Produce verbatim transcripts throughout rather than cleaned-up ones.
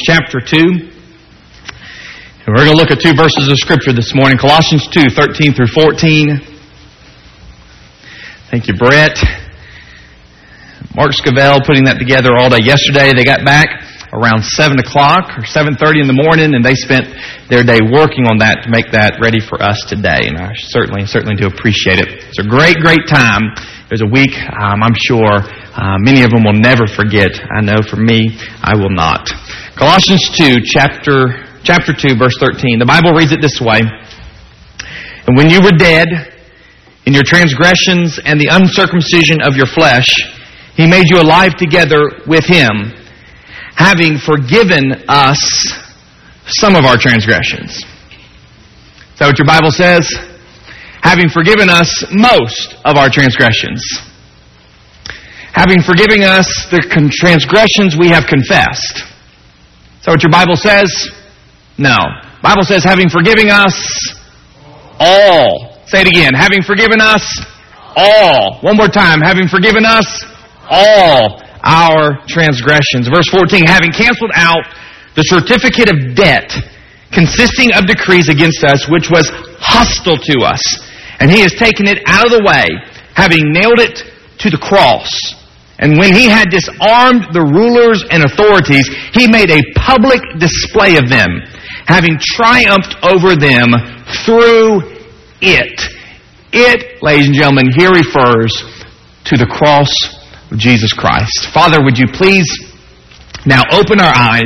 chapter two. And we're going to look at two verses of Scripture this morning. Colossians two, thirteen through fourteen. Thank you, Brett. Mark Scavell putting that together all day yesterday. They got back around seven o'clock or seven thirty in the morning, and they spent their day working on that to make that ready for us today. And I certainly, certainly do appreciate it. It's a great, great time. It was a week, um, I'm sure, uh, many of them will never forget. I know for me, I will not. Colossians two, chapter, chapter two, verse thirteen. The Bible reads it this way. And when you were dead in your transgressions and the uncircumcision of your flesh, He made you alive together with Him, having forgiven us some of our transgressions. Is that what your Bible says? Having forgiven us most of our transgressions. Having forgiven us the transgressions we have confessed. Is that what your Bible says? No. The Bible says having forgiven us all. Say it again. Having forgiven us all. One more time. Having forgiven us all our transgressions. Verse fourteen, having canceled out the certificate of debt consisting of decrees against us, which was hostile to us. And He has taken it out of the way, having nailed it to the cross. And when He had disarmed the rulers and authorities, He made a public display of them, having triumphed over them through it. It, ladies and gentlemen, here refers to the cross of Jesus Christ. Father, would you please now open our eyes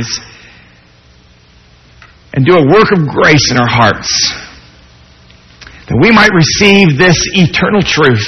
and do a work of grace in our hearts, that we might receive this eternal truth,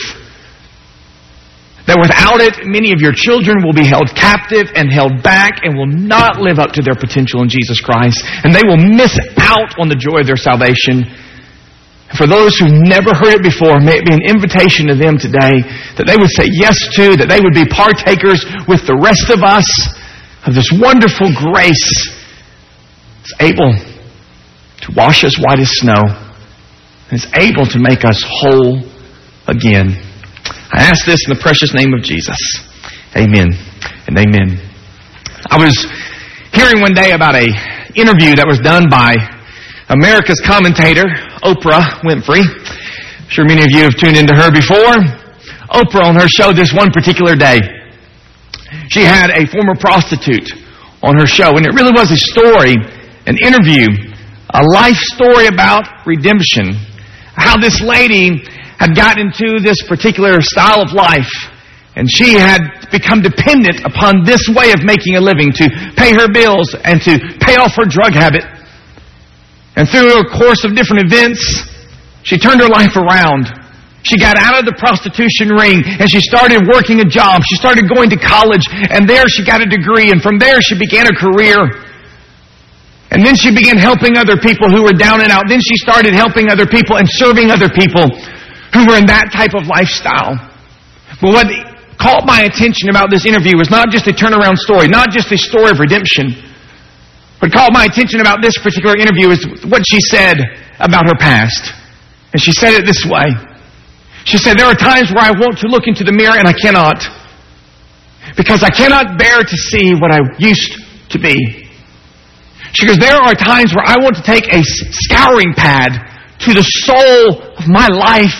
that without it, many of your children will be held captive and held back and will not live up to their potential in Jesus Christ, and they will miss out on the joy of their salvation. For those who never heard it before, may it be an invitation to them today that they would say yes to, that they would be partakers with the rest of us of this wonderful grace that's able to wash us white as snow and is able to make us whole again. I ask this in the precious name of Jesus. Amen and amen. I was hearing one day about an interview that was done by America's commentator, Oprah Winfrey. I'm sure many of you have tuned into her before. Oprah, on her show this one particular day, she had a former prostitute on her show, and it really was a story, an interview, a life story about redemption. How this lady had gotten into this particular style of life, and she had become dependent upon this way of making a living to pay her bills and to pay off her drug habit. And through a course of different events, she turned her life around. She got out of the prostitution ring and she started working a job. She started going to college, and there she got a degree, and from there she began a career. And then she began helping other people who were down and out. Then she started helping other people and serving other people who were in that type of lifestyle. But what caught my attention about this interview was not just a turnaround story, not just a story of redemption. What caught my attention about this particular interview is what she said about her past. And she said it this way. She said, there are times where I want to look into the mirror and I cannot. Because I cannot bear to see what I used to be. She goes, there are times where I want to take a scouring pad to the soul of my life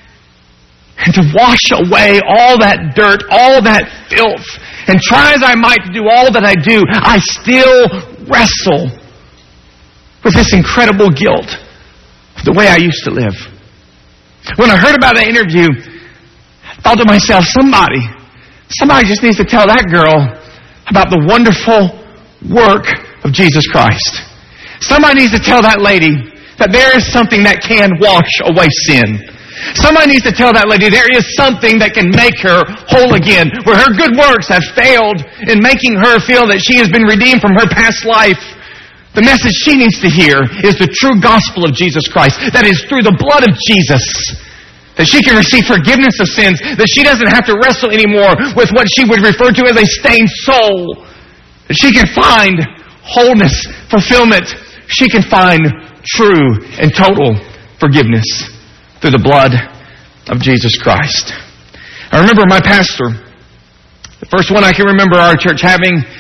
and to wash away all that dirt, all that filth. And try as I might to do all that I do, I still wrestle with this incredible guilt of the way I used to live. When I heard about that interview, I thought to myself, somebody, somebody just needs to tell that girl about the wonderful work of Jesus Christ. Somebody needs to tell that lady that there is something that can wash away sin. Somebody needs to tell that lady there is something that can make her whole again, where her good works have failed in making her feel that she has been redeemed from her past life. The message she needs to hear is the true gospel of Jesus Christ, that is through the blood of Jesus, that she can receive forgiveness of sins, that she doesn't have to wrestle anymore with what she would refer to as a stained soul, that she can find wholeness, fulfillment. She can find true and total forgiveness through the blood of Jesus Christ. I remember my pastor, the first one I can remember our church having,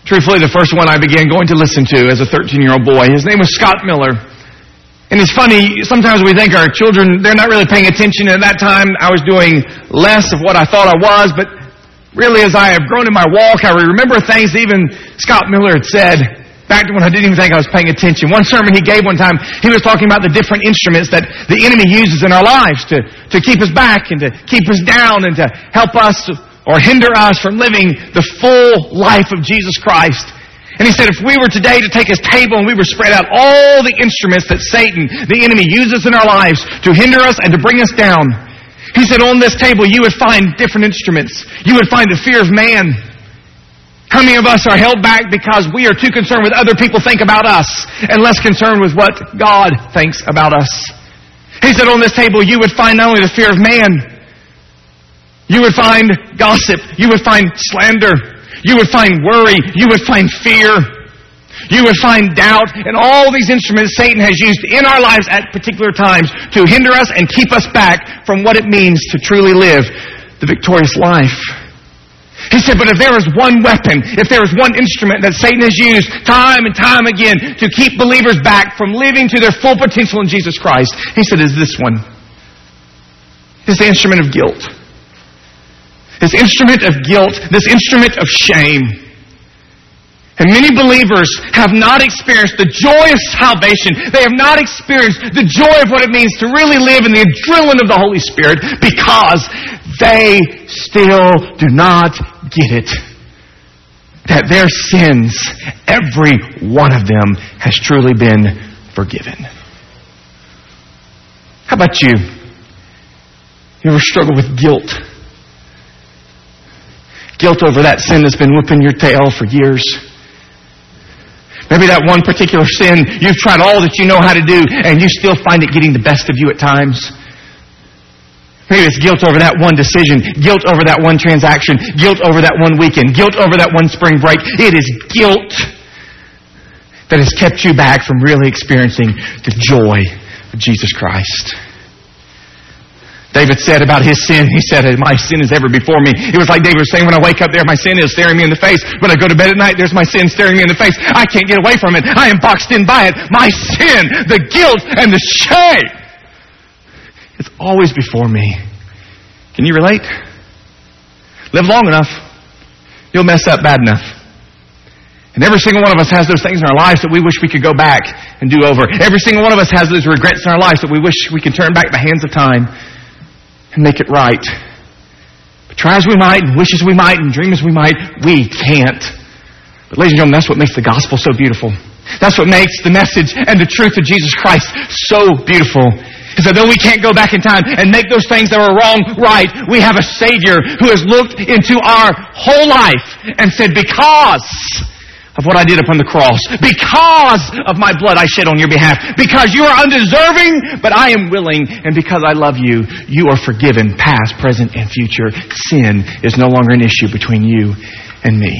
Truthfully, the first one I began going to listen to as a thirteen-year-old boy. His name was Scott Miller. And it's funny, sometimes we think our children, they're not really paying attention. At that time, I was doing less of what I thought I was, but really as I have grown in my walk, I remember things that even Scott Miller had said back when I didn't even think I was paying attention. One sermon he gave one time, he was talking about the different instruments that the enemy uses in our lives to, to keep us back and to keep us down and to help us or hinder us from living the full life of Jesus Christ. And he said if we were today to take his table and we were spread out all the instruments that Satan, the enemy, uses in our lives to hinder us and to bring us down, he said on this table you would find different instruments. You would find the fear of man. How many of us are held back because we are too concerned with other people think about us and less concerned with what God thinks about us? He said on this table you would find not only the fear of man, you would find gossip. You would find slander. You would find worry. You would find fear. You would find doubt. And all these instruments Satan has used in our lives at particular times to hinder us and keep us back from what it means to truly live the victorious life. He said, but if there is one weapon, if there is one instrument that Satan has used time and time again to keep believers back from living to their full potential in Jesus Christ, he said, is this one. It's the instrument of guilt. This instrument of guilt, this instrument of shame. And many believers have not experienced the joy of salvation. They have not experienced the joy of what it means to really live in the adrenaline of the Holy Spirit because they still do not get it. That their sins, every one of them, has truly been forgiven. How about you? You ever struggle with guilt? Guilt over that sin that's been whipping your tail for years. Maybe that one particular sin, you've tried all that you know how to do, and you still find it getting the best of you at times. Maybe it's guilt over that one decision, guilt over that one transaction, guilt over that one weekend, guilt over that one spring break. It is guilt that has kept you back from really experiencing the joy of Jesus Christ. David said about his sin, he said, my sin is ever before me. It was like David was saying, when I wake up there, my sin is staring me in the face. When I go to bed at night, there's my sin staring me in the face. I can't get away from it. I am boxed in by it. My sin, the guilt, and the shame. It's always before me. Can you relate? Live long enough, you'll mess up bad enough. And every single one of us has those things in our lives that we wish we could go back and do over. Every single one of us has those regrets in our lives that we wish we could turn back the hands of time and make it right. But try as we might, and wish as we might, and dream as we might, we can't. But ladies and gentlemen, that's what makes the gospel so beautiful. That's what makes the message and the truth of Jesus Christ so beautiful. Is that though we can't go back in time and make those things that were wrong right, we have a Savior who has looked into our whole life and said, because of what I did upon the cross, because of my blood I shed on your behalf, because you are undeserving, but I am willing, and because I love you, you are forgiven, past, present, and future. Sin is no longer an issue between you and me.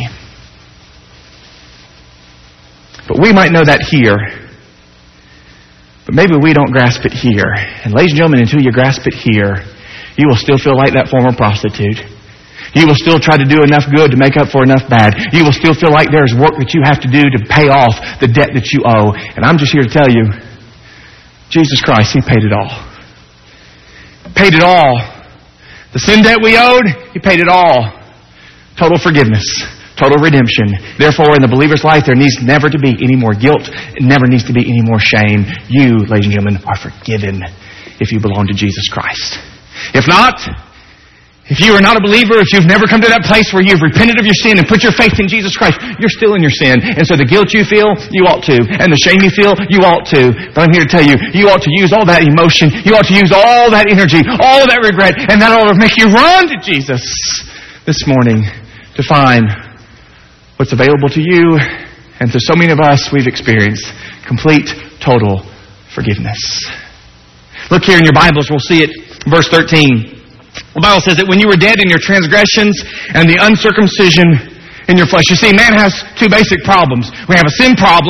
But we might know that here, but maybe we don't grasp it here. And ladies and gentlemen, until you grasp it here, you will still feel like that former prostitute. You will still try to do enough good to make up for enough bad. You will still feel like there's work that you have to do to pay off the debt that you owe. And I'm just here to tell you, Jesus Christ, He paid it all. Paid it all. The sin debt we owed, He paid it all. Total forgiveness. Total redemption. Therefore, in the believer's life, there needs never to be any more guilt. It never needs to be any more shame. You, ladies and gentlemen, are forgiven if you belong to Jesus Christ. If not, if you are not a believer, if you've never come to that place where you've repented of your sin and put your faith in Jesus Christ, you're still in your sin. And so the guilt you feel, you ought to. And the shame you feel, you ought to. But I'm here to tell you, you ought to use all that emotion. You ought to use all that energy, all that regret, and that ought to make you run to Jesus this morning to find what's available to you. And to so many of us, we've experienced complete, total forgiveness. Look here in your Bibles, we'll see it, verse thirteen. The Bible says that when you were dead in your transgressions and the uncircumcision in your flesh. You see, man has two basic problems. We have a sin problem,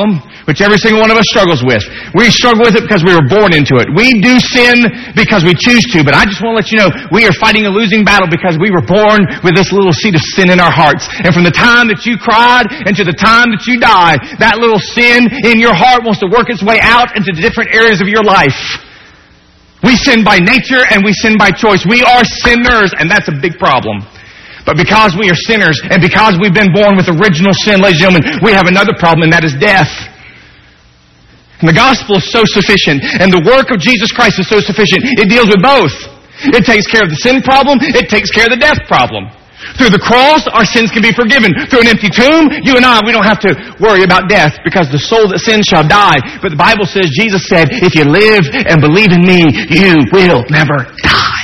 which every single one of us struggles with. We struggle with it because we were born into it. We do sin because we choose to, but I just want to let you know, we are fighting a losing battle because we were born with this little seed of sin in our hearts. And from the time that you cried and to the time that you die, that little sin in your heart wants to work its way out into different areas of your life. We sin by nature and we sin by choice. We are sinners, and that's a big problem. But because we are sinners and because we've been born with original sin, ladies and gentlemen, we have another problem, and that is death. And the gospel is so sufficient, and the work of Jesus Christ is so sufficient. It deals with both. It takes care of the sin problem. It takes care of the death problem. Through the cross, our sins can be forgiven. Through an empty tomb, you and I, we don't have to worry about death because the soul that sins shall die. But the Bible says, Jesus said, if you live and believe in me, you will never die.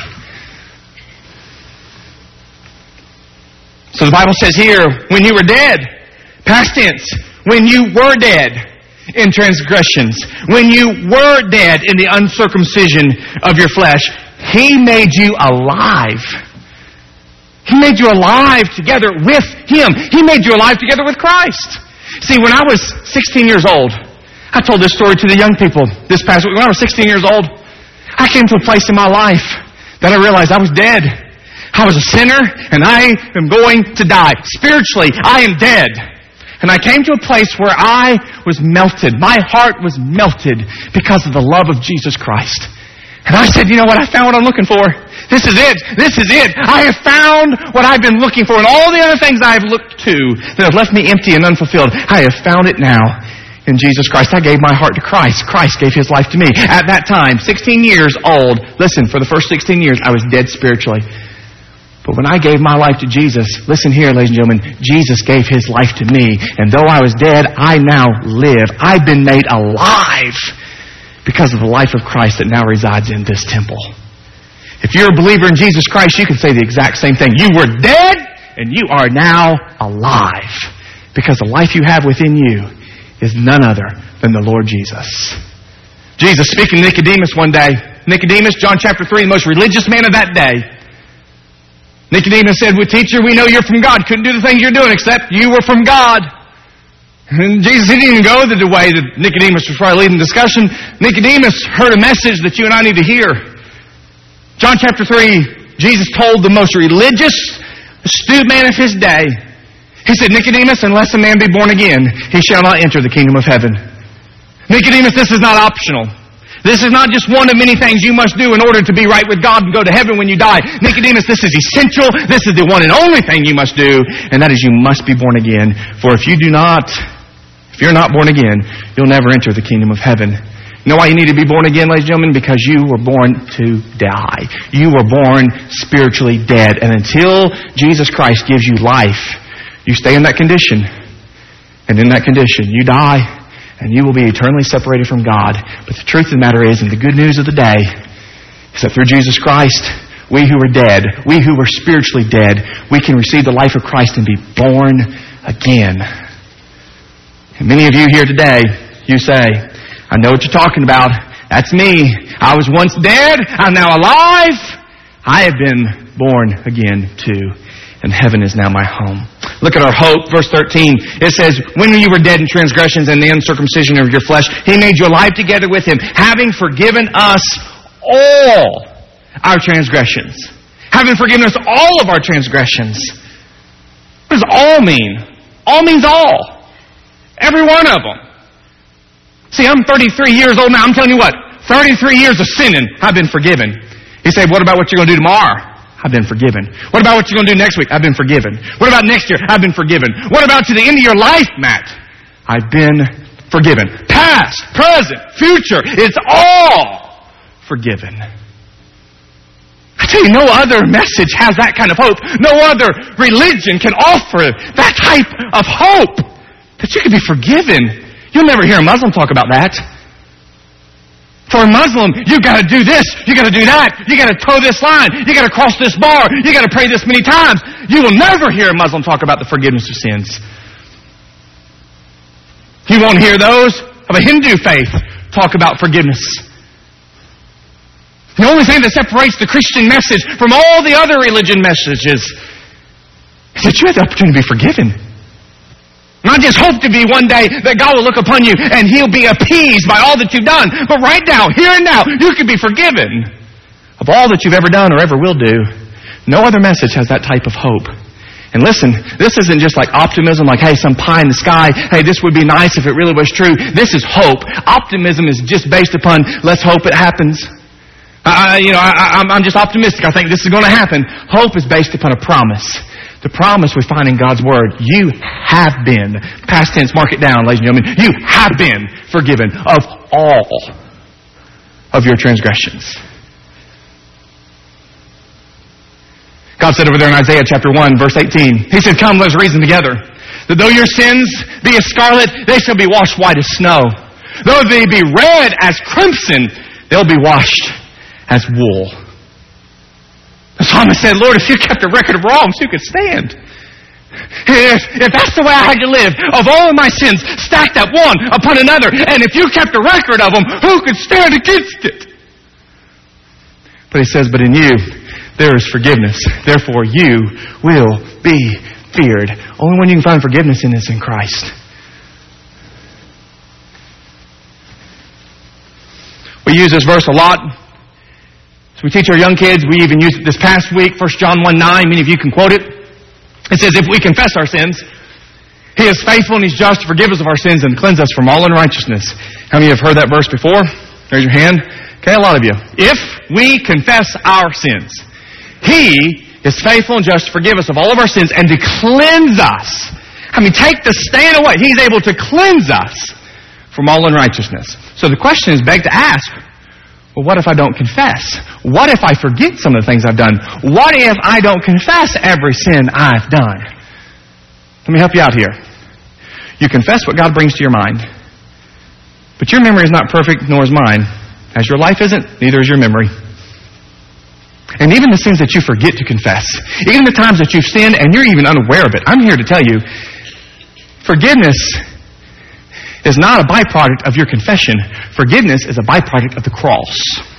So the Bible says here, when you were dead, past tense, when you were dead in transgressions, when you were dead in the uncircumcision of your flesh, He made you alive. He made you alive together with Him. He made you alive together with Christ. See, when I was sixteen years old, I told this story to the young people this past week. When I was sixteen years old, I came to a place in my life that I realized I was dead. I was a sinner, and I am going to die. Spiritually, I am dead. And I came to a place where I was melted. My heart was melted because of the love of Jesus Christ. And I said, you know what? I found what I'm looking for. This is it. This is it. I have found what I've been looking for. And all the other things I have looked to that have left me empty and unfulfilled, I have found it now in Jesus Christ. I gave my heart to Christ. Christ gave His life to me. At that time, sixteen years old, listen, for the first sixteen years, I was dead spiritually. But when I gave my life to Jesus, listen here, ladies and gentlemen, Jesus gave His life to me. And though I was dead, I now live. I've been made alive because of the life of Christ that now resides in this temple. If you're a believer in Jesus Christ, you can say the exact same thing. You were dead, and you are now alive. Because the life you have within you is none other than the Lord Jesus. Jesus speaking to Nicodemus one day. Nicodemus, John chapter three, the most religious man of that day. Nicodemus said, well, teacher, we know you're from God. Couldn't do the things you're doing except you were from God. And Jesus he didn't even go the way that Nicodemus was probably leading the discussion. Nicodemus heard a message that you and I need to hear. John chapter three, Jesus told the most religious, astute man of his day. He said, Nicodemus, unless a man be born again, he shall not enter the kingdom of heaven. Nicodemus, this is not optional. This is not just one of many things you must do in order to be right with God and go to heaven when you die. Nicodemus, this is essential. This is the one and only thing you must do, and that is you must be born again. For if you do not, if you're not born again, you'll never enter the kingdom of heaven. You know why you need to be born again, ladies and gentlemen? Because you were born to die. You were born spiritually dead. And until Jesus Christ gives you life, you stay in that condition. And in that condition, you die. And you will be eternally separated from God. But the truth of the matter is, and the good news of the day, is that through Jesus Christ, we who are dead, we who were spiritually dead, we can receive the life of Christ and be born again. And many of you here today, you say, I know what you're talking about. That's me. I was once dead. I'm now alive. I have been born again too. And heaven is now my home. Look at our hope, verse thirteen. It says, when you were dead in transgressions and the uncircumcision of your flesh, He made you alive together with Him, having forgiven us all our transgressions. Having forgiven us all of our transgressions. What does all mean? All means all. Every one of them. See, I'm thirty-three years old now. I'm telling you what, thirty-three years of sinning, I've been forgiven. You say, what about what you're going to do tomorrow? I've been forgiven. What about what you're going to do next week? I've been forgiven. What about next year? I've been forgiven. What about to the end of your life, Matt? I've been forgiven. Past, present, future. It's all forgiven. I tell you, no other message has that kind of hope. No other religion can offer that type of hope. That you can be forgiven. You'll never hear a Muslim talk about that. For a Muslim, you got to do this, you got to do that, you got to toe this line, you got to cross this bar, you got to pray this many times. You will never hear a Muslim talk about the forgiveness of sins. You won't hear those of a Hindu faith talk about forgiveness. The only thing that separates the Christian message from all the other religion messages is that you have the opportunity to be forgiven. Not just hope to be one day that God will look upon you and He'll be appeased by all that you've done. But right now, here and now, you can be forgiven of all that you've ever done or ever will do. No other message has that type of hope. And listen, this isn't just like optimism, like, hey, some pie in the sky. Hey, this would be nice if it really was true. This is hope. Optimism is just based upon, let's hope it happens. Uh, you know, I, I'm, I'm just optimistic. I think this is going to happen. Hope is based upon a promise. The promise we find in God's Word. You have been, past tense, mark it down, ladies and gentlemen. You have been forgiven of all of your transgressions. God said over there in Isaiah chapter one, verse eighteen, He said, come, let us reason together, that though your sins be as scarlet, they shall be washed white as snow. Though they be red as crimson, they'll be washed as wool. The psalmist said, Lord, if you kept a record of wrongs, who could stand? If, if that's the way I had to live, of all of my sins stacked up one upon another, and if you kept a record of them, who could stand against it? But He says, but in you, there is forgiveness. Therefore, you will be feared. Only one you can find forgiveness in is in Christ. We use this verse a lot. So we teach our young kids. We even used it this past week, First John one nine. Many of you can quote it. It says, if we confess our sins, He is faithful and He's just to forgive us of our sins and cleanse us from all unrighteousness. How many have heard that verse before? Raise your hand. Okay, a lot of you. If we confess our sins, He is faithful and just to forgive us of all of our sins and to cleanse us. I mean, take the stain away. He's able to cleanse us from all unrighteousness. So the question is begged to ask, well, what if I don't confess? What if I forget some of the things I've done? What if I don't confess every sin I've done? Let me help you out here. You confess what God brings to your mind. But your memory is not perfect, nor is mine. As your life isn't, neither is your memory. And even the sins that you forget to confess, even the times that you've sinned and you're even unaware of it, I'm here to tell you, forgiveness is not a byproduct of your confession. Forgiveness is a byproduct of the cross.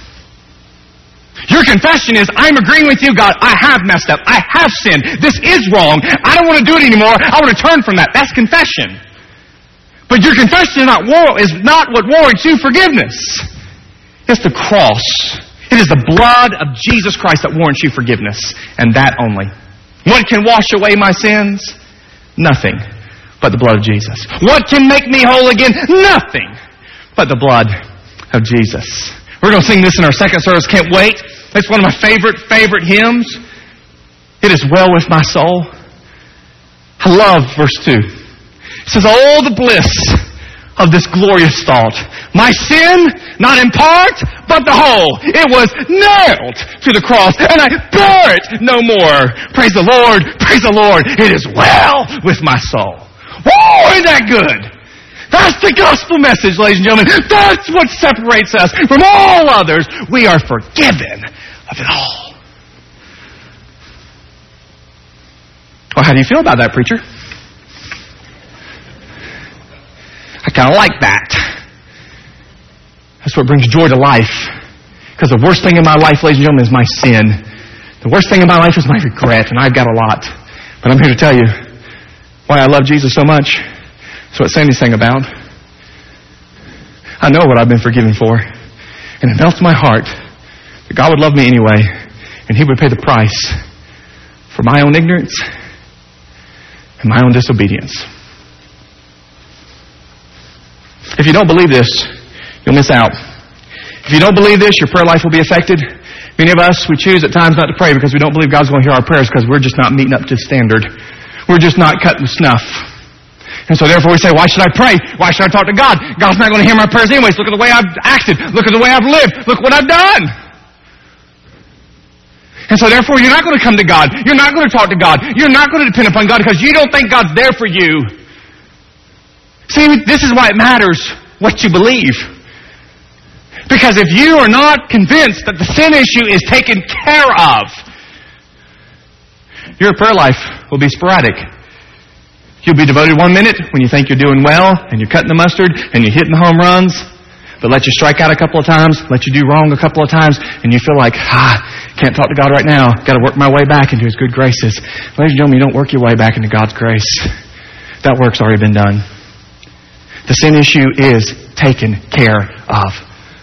Your confession is, I'm agreeing with you, God, I have messed up. I have sinned. This is wrong. I don't want to do it anymore. I want to turn from that. That's confession. But your confession is not, war- is not what warrants you forgiveness. It's the cross. It is the blood of Jesus Christ that warrants you forgiveness, and that only. What can wash away my sins? Nothing but the blood of Jesus. What can make me whole again? Nothing but the blood of Jesus. We're going to sing this in our second service. Can't wait. It's one of my favorite, favorite hymns. It is well with my soul. I love verse two. It says, oh, the bliss of this glorious thought. My sin, not in part, but the whole. It was nailed to the cross, and I bear it no more. Praise the Lord, praise the Lord. It is well with my soul. Whoa, isn't that good? That's the gospel message, ladies and gentlemen. That's what separates us from all others. We are forgiven of it all. Well, how do you feel about that, preacher? I kind of like that. That's what brings joy to life. Because the worst thing in my life, ladies and gentlemen, is my sin. The worst thing in my life is my regret, and I've got a lot. But I'm here to tell you why I love Jesus so much. That's what Sandy sang about. I know what I've been forgiven for. And it melts my heart that God would love me anyway, and He would pay the price for my own ignorance and my own disobedience. If you don't believe this, you'll miss out. If you don't believe this, your prayer life will be affected. Many of us, we choose at times not to pray because we don't believe God's going to hear our prayers because we're just not meeting up to the standard. We're just not cutting the snuff. And so therefore we say, why should I pray? Why should I talk to God? God's not going to hear my prayers anyways. Look at the way I've acted. Look at the way I've lived. Look what I've done. And so therefore you're not going to come to God. You're not going to talk to God. You're not going to depend upon God because you don't think God's there for you. See, this is why it matters what you believe. Because if you are not convinced that the sin issue is taken care of, your prayer life will be sporadic. You'll be devoted one minute when you think you're doing well and you're cutting the mustard and you're hitting the home runs, but let you strike out a couple of times, let you do wrong a couple of times, and you feel like, ah, can't talk to God right now. Got to work my way back into His good graces. Ladies and gentlemen, you don't work your way back into God's grace. That work's already been done. The sin issue is taken care of.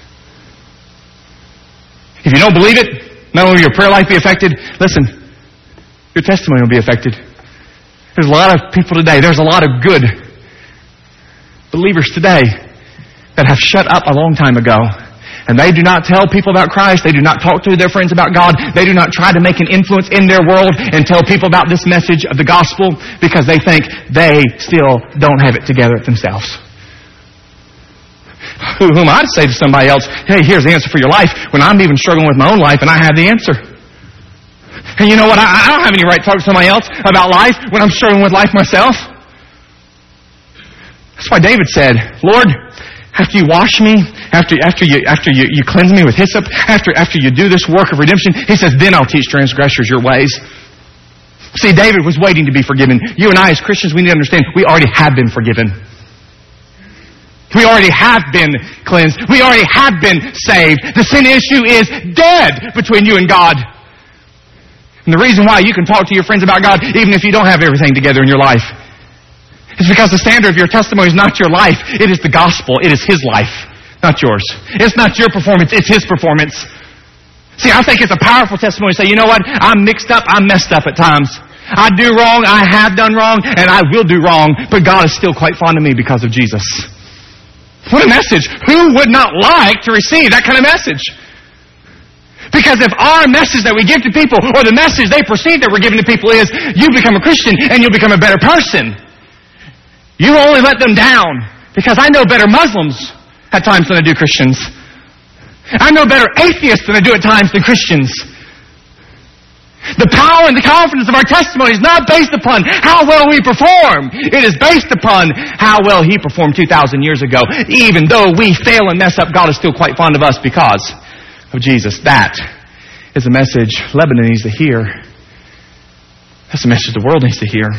If you don't believe it, not only will your prayer life be affected, listen, your testimony will be affected. There's a lot of people today, there's a lot of good believers today that have shut up a long time ago. And they do not tell people about Christ. They do not talk to their friends about God. They do not try to make an influence in their world and tell people about this message of the gospel because they think they still don't have it together themselves. Who, who am I to say to somebody else, hey, here's the answer for your life, when I'm even struggling with my own life and I have the answer? And you know what? I, I don't have any right to talk to somebody else about life when I'm struggling with life myself. That's why David said, Lord, after you wash me, after after you after you, you cleanse me with hyssop, after after you do this work of redemption, he says, then I'll teach transgressors your ways. See, David was waiting to be forgiven. You and I as Christians, we need to understand, we already have been forgiven. We already have been cleansed. We already have been saved. The sin issue is dead between you and God. And the reason why you can talk to your friends about God, even if you don't have everything together in your life, it's because the standard of your testimony is not your life. It is the gospel. It is His life, not yours. It's not your performance. It's His performance. See, I think it's a powerful testimony to say, you know what? I'm mixed up. I'm messed up at times. I do wrong. I have done wrong. And I will do wrong. But God is still quite fond of me because of Jesus. What a message. Who would not like to receive that kind of message? Because if our message that we give to people, or the message they perceive that we're giving to people is, you become a Christian and you'll become a better person, you only let them down. Because I know better Muslims at times than I do Christians. I know better atheists than I do at times than Christians. The power and the confidence of our testimony is not based upon how well we perform. It is based upon how well He performed two thousand years ago. Even though we fail and mess up, God is still quite fond of us because of Jesus. That is a message Lebanon needs to hear. That's a message the world needs to hear.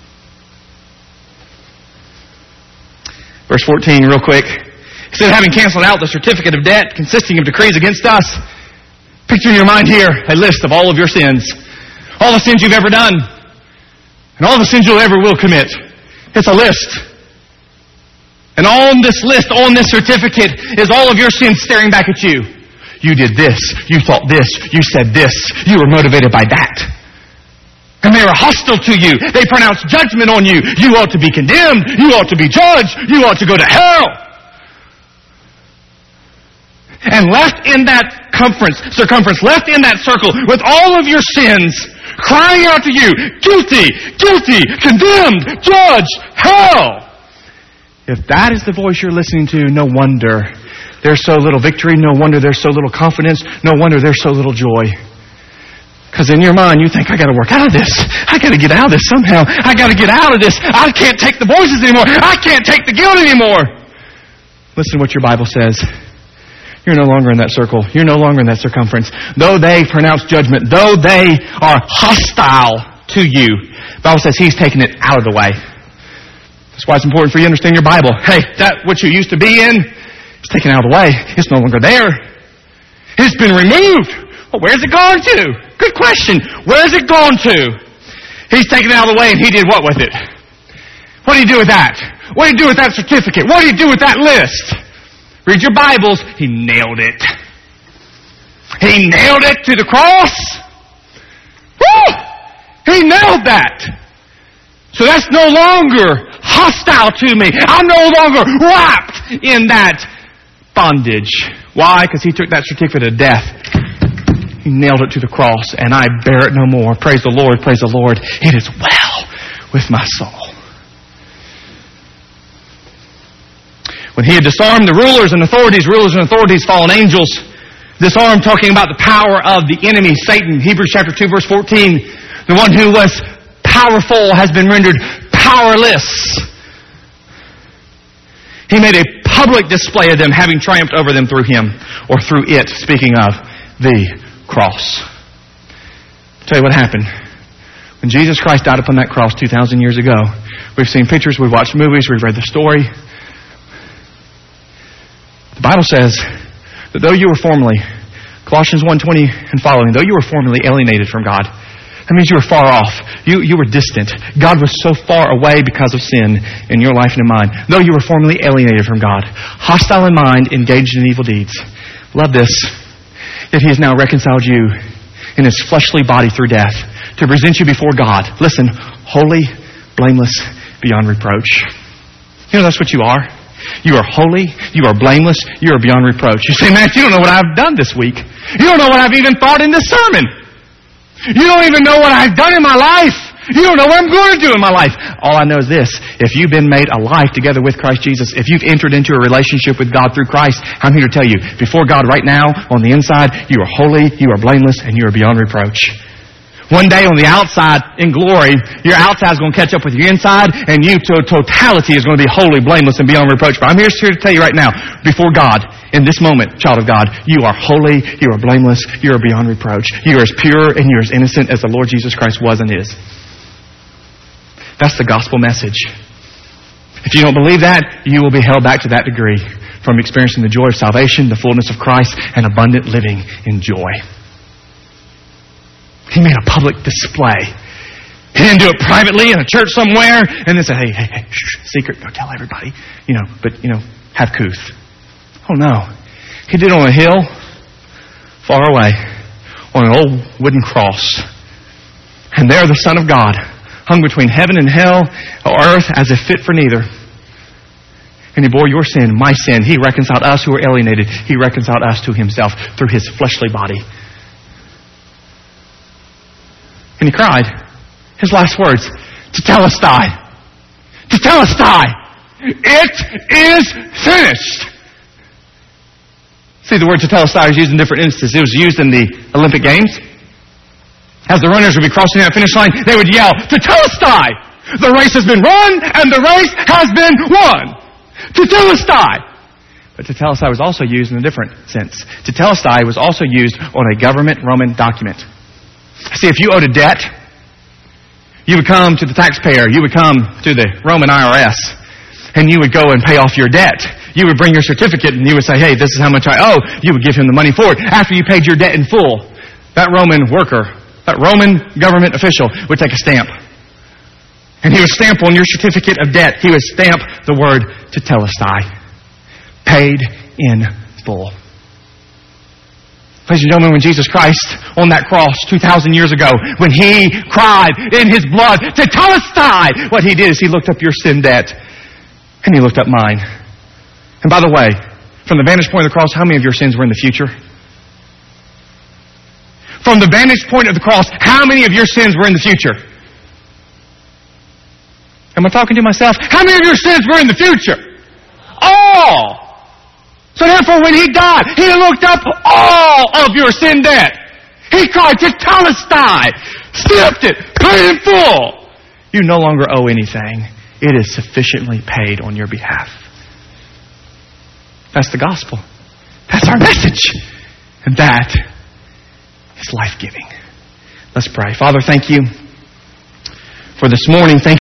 Verse fourteen, real quick. He said, having canceled out the certificate of debt consisting of decrees against us, picture in your mind here a list of all of your sins. All the sins you've ever done. And all the sins you'll ever will commit. It's a list. And on this list, on this certificate, is all of your sins staring back at you. You did this. You thought this. You said this. You were motivated by that. And they are hostile to you. They pronounce judgment on you. You ought to be condemned. You ought to be judged. You ought to go to hell. And left in that conference, circumference, left in that circle with all of your sins, crying out to you, guilty, guilty, condemned, judged, hell. If that is the voice you're listening to, no wonder there's so little victory. No wonder there's so little confidence. No wonder there's so little joy. Because in your mind, you think, I got to work out of this. I got to get out of this somehow. I got to get out of this. I can't take the voices anymore. I can't take the guilt anymore. Listen to what your Bible says. You're no longer in that circle. You're no longer in that circumference. Though they pronounce judgment, though they are hostile to you, the Bible says He's taken it out of the way. That's why it's important for you to understand your Bible. Hey, that what you used to be in, it's taken out of the way. It's no longer there. It's been removed. Well, where's it gone to? Good question. Where's it gone to? He's taken it out of the way, and He did what with it? What did He do with that? What did He do with that certificate? What did He do with that list? Read your Bibles. He nailed it. He nailed it to the cross. Woo! He nailed that. So that's no longer hostile to me. I'm no longer wrapped in that bondage. Why? Because He took that certificate of death. He nailed it to the cross, and I bear it no more. Praise the Lord, praise the Lord. It is well with my soul. When He had disarmed the rulers and authorities, rulers and authorities, fallen angels, disarmed, talking about the power of the enemy, Satan. Hebrews chapter two, verse fourteen. The one who was powerful has been rendered powerless. He made a public display of them, having triumphed over them through Him, or through it, speaking of the cross. I'll tell you what happened. When Jesus Christ died upon that cross two thousand years ago, we've seen pictures, we've watched movies, we've read the story. The Bible says that though you were formerly, Colossians one twenty and following, though you were formerly alienated from God, that means you were far off. You You, you were distant. God was so far away because of sin in your life and in mine. Though you were formerly alienated from God, hostile in mind, engaged in evil deeds. Love this. Yet He has now reconciled you in His fleshly body through death to present you before God. Listen, holy, blameless, beyond reproach. You know that's what you are. You are holy. You are blameless. You are beyond reproach. You say, man, you don't know what I've done this week. You don't know what I've even thought in this sermon. You don't even know what I've done in my life. You don't know what I'm going to do in my life. All I know is this. If you've been made alive together with Christ Jesus, if you've entered into a relationship with God through Christ, I'm here to tell you, before God right now, on the inside, you are holy, you are blameless, and you are beyond reproach. One day on the outside, in glory, your outside is going to catch up with your inside, and you to totality is going to be holy, blameless, and beyond reproach. But I'm here to tell you right now, before God, in this moment, child of God, you are holy, you are blameless, you are beyond reproach. You are as pure and you are as innocent as the Lord Jesus Christ was and is. That's the gospel message. If you don't believe that, you will be held back to that degree from experiencing the joy of salvation, the fullness of Christ, and abundant living in joy. He made a public display. He didn't do it privately in a church somewhere and then say, hey, hey, hey, shh, secret, don't tell everybody. You know, but, you know, have couth. Oh, no. He did it on a hill far away on an old wooden cross. And there the Son of God hung between heaven and hell, or earth, as if fit for neither. And He bore your sin, my sin. He reconciled us who were alienated. He reconciled us to Himself through His fleshly body. And He cried, His last words, Tetelestai. Tetelestai. It is finished. See, the word Tetelestai is used in different instances. It was used in the Olympic Games. As the runners would be crossing that finish line, they would yell, Tetelestai. The race has been run and the race has been won. Tetelestai. But Tetelestai was also used in a different sense. Tetelestai was also used on a government Roman document. See, if you owed a debt, you would come to the taxpayer, you would come to the Roman I R S, and you would go and pay off your debt. You would bring your certificate and you would say, hey, this is how much I owe. You would give him the money for it. After you paid your debt in full, that Roman worker, that Roman government official would take a stamp. And he would stamp on your certificate of debt, he would stamp the word Tetelestai, paid in full. Ladies and gentlemen, when Jesus Christ on that cross two thousand years ago, when He cried in His blood, Tetelestai, what He did is He looked up your sin debt and He looked up mine. And by the way, from the vantage point of the cross, how many of your sins were in the future? From the vantage point of the cross, how many of your sins were in the future? Am I talking to myself? How many of your sins were in the future? All! So therefore, when He died, He looked up all of your sin debt. He cried, Tetelestai, stamped it, paid in full. You no longer owe anything. It is sufficiently paid on your behalf. That's the gospel. That's our message. And that is life-giving. Let's pray. Father, thank You for this morning. Thank